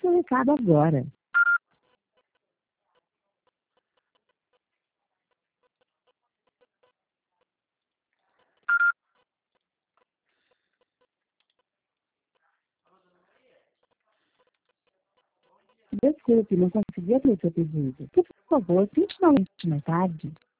seu recado agora. Desculpe, não consegui atender seu pedido. Por favor, tente novamente mais tarde.